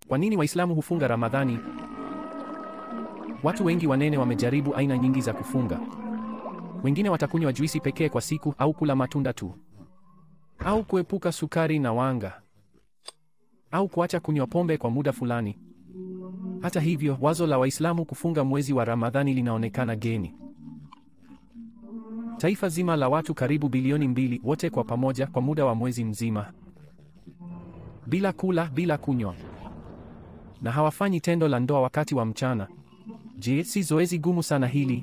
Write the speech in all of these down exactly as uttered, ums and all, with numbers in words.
Kwa nini Waislamu hufunga Ramadhani? Watu wengi wanene wamejaribu aina nyingi za kufunga. Wengine watakunywa juisi pekee kwa siku au kula matunda tu, au kuepuka sukari na wanga, au kuacha kunywa pombe kwa muda fulani. Hata hivyo, wazo la Waislamu kufunga mwezi wa Ramadhani linaonekana geni. Taifa zima la watu karibu bilioni mbili, wote kwa pamoja kwa muda wa mwezi mzima, bila kula, bila kunywa, na hawafanyi tendo la ndoa wakati wa mchana. Je, si zoezi gumu sana hili?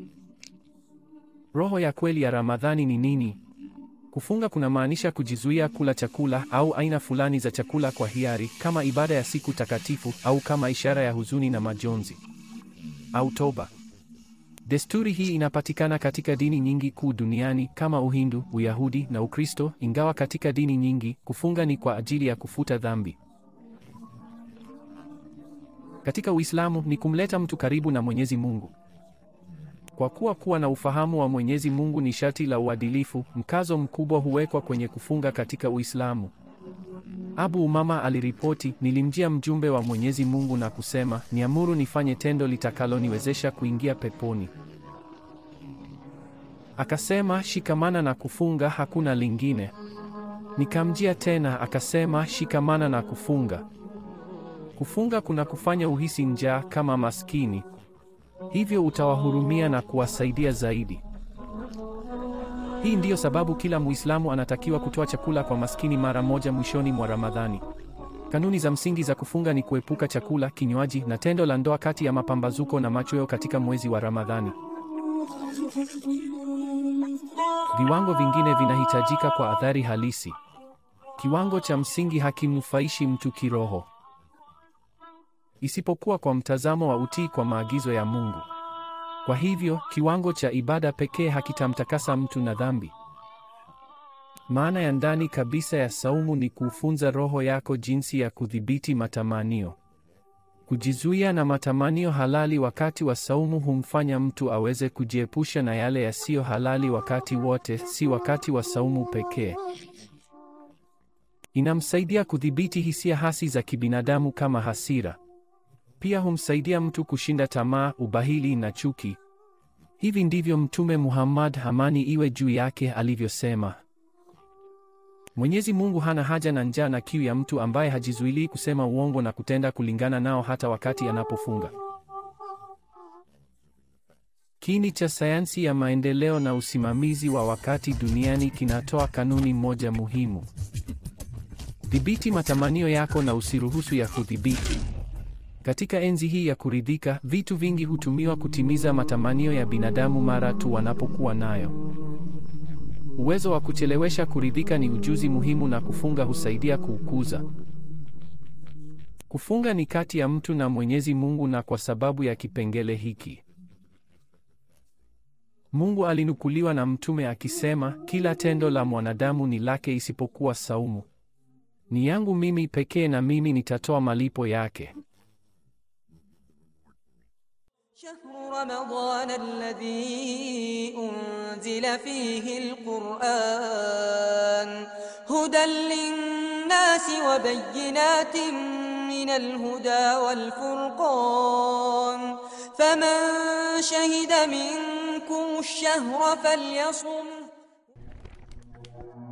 Roho ya kweli ya Ramadhani ni nini? Kufunga kunamaanisha kujizuia kula chakula au aina fulani za chakula kwa hiari, kama ibada ya siku takatifu au kama ishara ya huzuni na majonzi au toba. Desturi hii inapatikana katika dini nyingi kuu duniani kama Uhindu, Uyahudi na Ukristo, ingawa katika dini nyingi kufunga ni kwa ajili ya kufuta dhambi. Katika Uislamu ni kumleta mtu karibu na Mwenyezi Mungu. Kwa kuwa kuwa na ufahamu wa Mwenyezi Mungu ni sharti la uadilifu, mkazo mkubwa huwekwa kwenye kufunga katika Uislamu. Abu Umama aliripoti, nilimjia mjumbe wa Mwenyezi Mungu na kusema, niamuru nifanye tendo litakaloniwezesha kuingia peponi. Akasema, shikamana na kufunga, hakuna lingine. Nikamjia tena, akasema, shikamana na kufunga. Kufunga kuna kufanya uhisi njaa kama maskini, hivyo utawahurumia na kuwasaidia zaidi. Hii ndiyo sababu kila Muislamu anatakiwa kutoa chakula kwa maskini mara moja mwishoni mwa Ramadhani. Kanuni za msingi za kufunga ni kuepuka chakula, kinywaji na tendo la ndoa kati ya mapambazuko na machweo katika mwezi wa Ramadhani. Viwango vingine vinahitajika kwa athari halisi. Kiwango cha msingi hakimnufaishi mtu kiroho, isipokuwa kwa mtazamo wa utii kwa maagizo ya Mungu. Kwa hivyo, kiwango cha ibada pekee hakitamtakasa mtu na dhambi. Maana ya ndani kabisa ya saumu ni kufunza roho yako jinsi ya kudhibiti matamanio. Kujizuia na matamanio halali wakati wa saumu humfanya mtu aweze kujiepusha na yale yasiyo halali wakati wote, si wakati wa saumu pekee. Inamsaidia kudhibiti hisia hasi za kibinadamu kama hasira. Pia humsaidia mtu kushinda tamaa, ubahili na chuki. Hivi ndivyo Mtume Muhammad, amani iwe juu yake, alivyosema. Mwenyezi Mungu hana haja na njaa na kiu ya mtu ambaye hajizuilii kusema uongo na kutenda kulingana nao hata wakati anapofunga. Kiini cha sayansi ya maendeleo na usimamizi wa wakati duniani kinatoa kanuni moja muhimu: dhibiti matamanio yako na usiruhusu ya kudhibiti. Katika enzi hii ya kuridhika, vitu vingi hutumiwa kutimiza matamanio ya binadamu mara tu wanapokuwa nayo. Uwezo wa kuchelewesha kuridhika ni ujuzi muhimu na kufunga husaidia kuukuza. Kufunga ni kati ya mtu na Mwenyezi Mungu, na kwa sababu ya kipengele hiki, Mungu alinukuliwa na mtume akisema, kila tendo la mwanadamu ni lake isipokuwa saumu. Ni yangu mimi pekee na mimi nitatoa malipo yake. شهر رمضان الذي أنزل فيه القرآن هدى للناس وبينات من الهدى والفرقان فمن شهد منكم الشهر فليصم.